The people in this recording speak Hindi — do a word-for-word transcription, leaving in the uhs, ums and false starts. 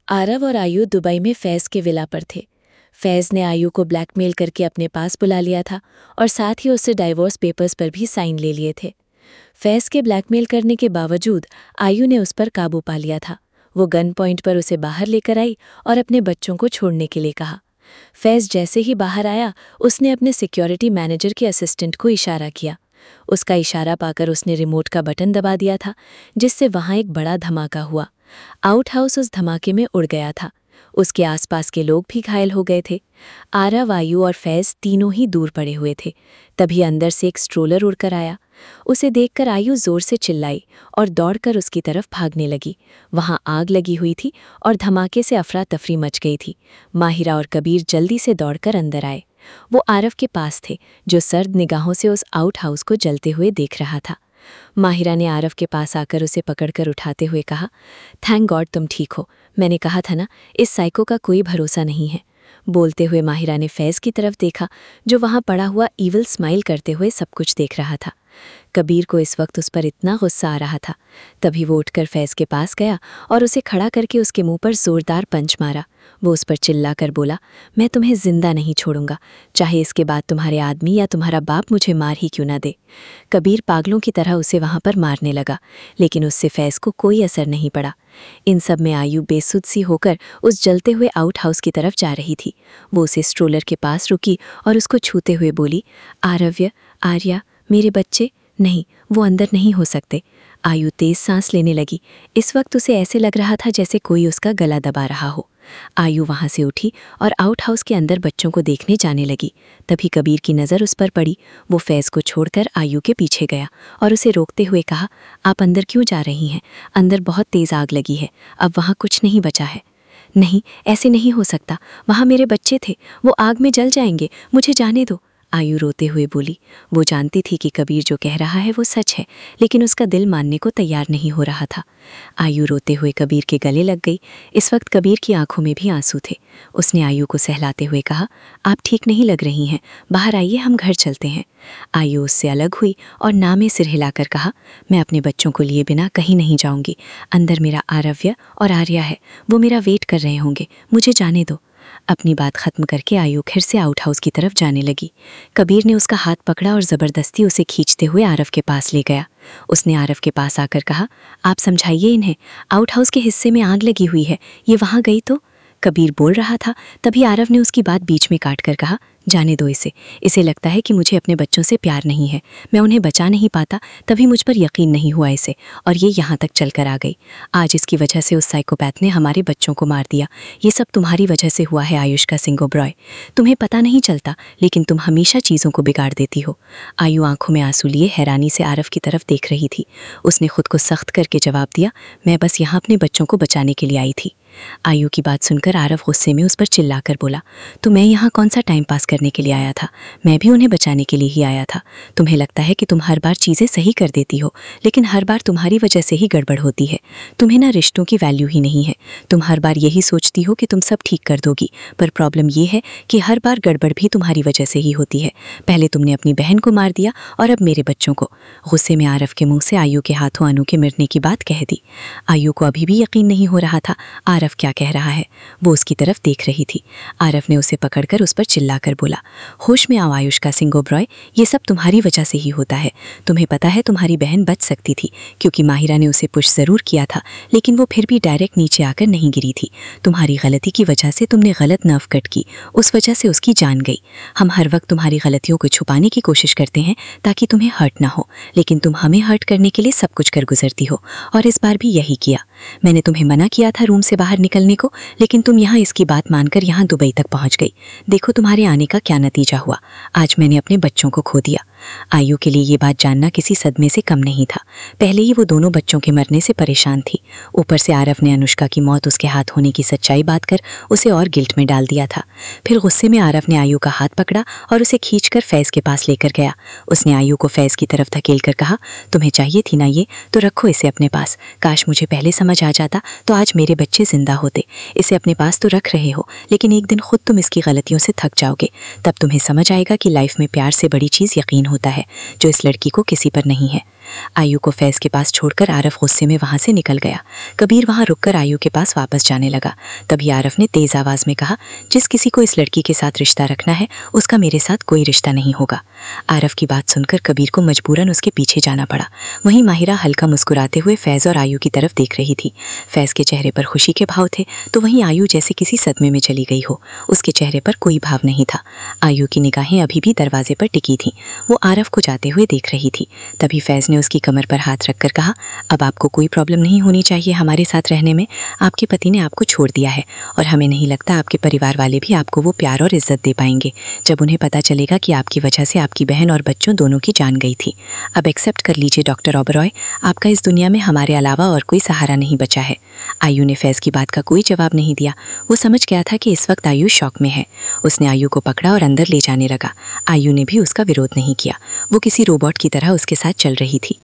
आरव और आयु दुबई में फैज़ के विला पर थे। फैज़ ने आयु को ब्लैकमेल करके अपने पास बुला लिया था और साथ ही उससे डाइवोर्स पेपर्स पर भी साइन ले लिए थे। फैज़ के ब्लैकमेल करने के बावजूद आयु ने उस पर काबू पा लिया था। वो गन पॉइंट पर उसे बाहर लेकर आई और अपने बच्चों को छोड़ने के लिए कहा। फैज़ जैसे ही बाहर आया, उसने अपने सिक्योरिटी मैनेजर के असिस्टेंट को इशारा किया। उसका इशारा पाकर उसने रिमोट का बटन दबा दिया था, जिससे वहां एक बड़ा धमाका हुआ। आउट हाउस उस धमाके में उड़ गया था। उसके आसपास के लोग भी घायल हो गए थे। आरव, आयु और फैज़ तीनों ही दूर पड़े हुए थे। तभी अंदर से एक स्ट्रोलर उड़कर आया। उसे देखकर आयु जोर से चिल्लाई और दौड़कर उसकी तरफ भागने लगी। वहां आग लगी हुई थी और धमाके से अफरा तफरी मच गई थी। माहिरा और कबीर जल्दी से दौड़कर अंदर आए। वो आरव के पास थे, जो सर्द निगाहों से उस आउट हाउस को जलते हुए देख रहा था। माहिरा ने आरव के पास आकर उसे पकड़कर उठाते हुए कहा, थैंक गॉड तुम ठीक हो। मैंने कहा था ना, इस साइको का कोई भरोसा नहीं है। बोलते हुए माहिरा ने फैज़ की तरफ देखा, जो वहां पड़ा हुआ ईविल स्माइल करते हुए सब कुछ देख रहा था। कबीर को इस वक्त उस पर इतना गुस्सा आ रहा था। तभी वो उठकर फैज़ के पास गया और उसे खड़ा करके उसके मुंह पर जोरदार पंच मारा। वो उस पर चिल्लाकर बोला, मैं तुम्हें जिंदा नहीं छोड़ूंगा, चाहे इसके बाद तुम्हारे आदमी या तुम्हारा बाप मुझे मार ही क्यों ना दे। कबीर पागलों की तरह उसे वहां पर मारने लगा, लेकिन उससे फैज़ को कोई असर नहीं पड़ा। इन सब में आयु बेसुध सी होकर उस जलते हुए आउट हाउस की तरफ जा रही थी। वो उसे स्ट्रोलर के पास रुकी और उसको छूते हुए बोली, आरव्य, आर्या, मेरे बच्चे, नहीं, वो अंदर नहीं हो सकते। आयु तेज सांस लेने लगी। इस वक्त उसे ऐसे लग रहा था जैसे कोई उसका गला दबा रहा हो। आयु वहां से उठी और आउट हाउस के अंदर बच्चों को देखने जाने लगी। तभी कबीर की नज़र उस पर पड़ी। वो फैज़ को छोड़कर आयु के पीछे गया और उसे रोकते हुए कहा, आप अंदर क्यों जा रही हैं? अंदर बहुत तेज आग लगी है, अब वहाँ कुछ नहीं बचा है। नहीं, ऐसे नहीं हो सकता, वहाँ मेरे बच्चे थे, वो आग में जल जाएंगे, मुझे जाने दो। आयु रोते हुए बोली। वो जानती थी कि कबीर जो कह रहा है वो सच है, लेकिन उसका दिल मानने को तैयार नहीं हो रहा था। आयु रोते हुए कबीर के गले लग गई। इस वक्त कबीर की आंखों में भी आंसू थे। उसने आयु को सहलाते हुए कहा, आप ठीक नहीं लग रही हैं, बाहर आइए, हम घर चलते हैं। आयु उससे अलग हुई और ना में सिर हिलाकर कहा, मैं अपने बच्चों को लिए बिना कहीं नहीं जाऊंगी। अंदर मेरा आरव्य और आर्या है, वो मेरा वेट कर रहे होंगे, मुझे जाने दो। अपनी बात खत्म करके आयु फिर से आउट हाउस की तरफ जाने लगी। कबीर ने उसका हाथ पकड़ा और ज़बरदस्ती उसे खींचते हुए आरव के पास ले गया। उसने आरव के पास आकर कहा, आप समझाइए इन्हें, आउट हाउस के हिस्से में आग लगी हुई है, ये वहाँ गई तो। कबीर बोल रहा था, तभी आरव ने उसकी बात बीच में काट कर कहा, जाने दो इसे, इसे लगता है कि मुझे अपने बच्चों से प्यार नहीं है, मैं उन्हें बचा नहीं पाता, तभी मुझ पर यकीन नहीं हुआ इसे, और ये यहाँ तक चल कर आ गई। आज इसकी वजह से उस साइकोपैथ ने हमारे बच्चों को मार दिया। ये सब तुम्हारी वजह से हुआ है आयुष्का सिंह ओबरॉय। तुम्हें पता नहीं चलता, लेकिन तुम हमेशा चीज़ों को बिगाड़ देती हो। आयु आंखों में आंसू लिए हैरानी से आरव की तरफ देख रही थी। उसने खुद को सख्त करके जवाब दिया, मैं बस यहाँ अपने बच्चों को बचाने के लिए आई थी। आयु की बात सुनकर आरव गुस्से में उस पर चिल्लाकर बोला, तो मैं यहाँ कौन सा टाइम पास करने के लिए आया था? मैं भी उन्हें बचाने के लिए ही आया था। तुम्हें लगता है कि तुम हर बार चीज़ें सही कर देती हो, लेकिन हर बार तुम्हारी वजह से ही गड़बड़ होती है। तुम्हें ना रिश्तों की वैल्यू ही नहीं है। तुम हर बार यही सोचती हो कि तुम सब ठीक कर दोगी, पर प्रॉब्लम ये है कि हर बार गड़बड़ भी तुम्हारी वजह से ही होती है। पहले तुमने अपनी बहन को मार दिया और अब मेरे बच्चों को। गुस्से में आरव के मुंह से आयु के हाथों अनु के मरने की बात कह दी। आयु को अभी भी यकीन नहीं हो रहा था आरव क्या कह रहा है। वो उसकी तरफ देख रही थी। आरव ने उसे पकड़कर उस पर चिल्लाकर बोला, होश में आओ आयुष्का सिंह ओबरॉय, ये सब तुम्हारी वजह से ही होता है। तुम्हें पता है तुम्हारी बहन बच सकती थी, क्योंकि माहिरा ने उसे पुश जरूर किया था, लेकिन वो फिर भी डायरेक्ट नीचे आकर नहीं गिरी थी। तुम्हारी गलती की वजह से तुमने गलत नर्व कट की, उस वजह से उसकी जान गई। हम हर वक्त तुम्हारी गलतियों को छुपाने की कोशिश करते हैं ताकि तुम्हें हर्ट ना हो, लेकिन तुम हमें हर्ट करने के लिए सब कुछ कर गुजरती हो, और इस बार भी यही किया। मैंने तुम्हें मना किया था रूम से बाहर निकलने को, लेकिन तुम यहाँ इसकी बात मानकर यहाँ दुबई तक पहुँच गई। देखो तुम्हारे आने का क्या नतीजा हुआ। आज मैंने अपने बच्चों को खो दिया। आयु के लिए ये बात जानना किसी सदमे से कम नहीं था। पहले ही वो दोनों बच्चों के मरने से परेशान थी, ऊपर से आरव ने अनुष्का की मौत उसके हाथ होने की सच्चाई बात कर उसे और गिल्ट में डाल दिया था। फिर गुस्से में आरव ने आयु का हाथ पकड़ा और उसे खींचकर फैज़ के पास लेकर गया। उसने आयु को फैज़ की तरफ धकेल कर कहा, तुम्हें चाहिए थी ना ये, तो रखो इसे अपने पास। काश मुझे पहले समझ आ जाता तो आज मेरे बच्चे जिंदा होते। इसे अपने पास तो रख रहे हो, लेकिन एक दिन खुद तुम इसकी गलतियों से थक जाओगे। तब तुम्हें समझ आएगा कि लाइफ में प्यार से बड़ी चीज़ यकीन होता है, जो इस लड़की को किसी पर नहीं है। आयु को फैज़ के पास छोड़कर आरफ गुस्से में वहाँ से निकल गया। कबीर वहाँ रुककर आयु के पास वापस जाने लगा। तभी आरफ ने तेज़ आवाज़ में कहा, जिस किसी को इस लड़की के साथ रिश्ता रखना है उसका मेरे साथ कोई रिश्ता नहीं होगा। आरफ की बात सुनकर कबीर को मजबूरन उसके पीछे जाना पड़ा। वहीं माहिरा हल्का मुस्कुराते हुए फैज़ और आयु की तरफ देख रही थी। फैज़ के चेहरे पर खुशी के भाव थे तो वहीं आयु जैसे किसी सदमे में चली गई हो, उसके चेहरे पर कोई भाव नहीं था। आयु की निगाहें अभी भी दरवाजे पर टिकी थीं। वो आरफ को जाते हुए देख रही थी। तभी फैज़ ने उसकी कमर पर हाथ रखकर कहा, अब आपको कोई प्रॉब्लम नहीं होनी चाहिए हमारे साथ रहने में। आपके पति ने आपको छोड़ दिया है और हमें नहीं लगता आपके परिवार वाले भी आपको वो प्यार और इज्जत दे पाएंगे जब उन्हें पता चलेगा कि आपकी वजह से आपकी बहन और बच्चों दोनों की जान गई थी। अब एक्सेप्ट कर लीजिए डॉक्टर ओबरॉय, आपका इस दुनिया में हमारे अलावा और कोई सहारा नहीं बचा है। आयु ने फैज़ की बात का कोई जवाब नहीं दिया। वो समझ गया था कि इस वक्त आयु शॉक में है। उसने आयु को पकड़ा और अंदर ले जाने लगा। आयु ने भी उसका विरोध नहीं किया। वो किसी रोबोट की तरह उसके साथ चल रही थी।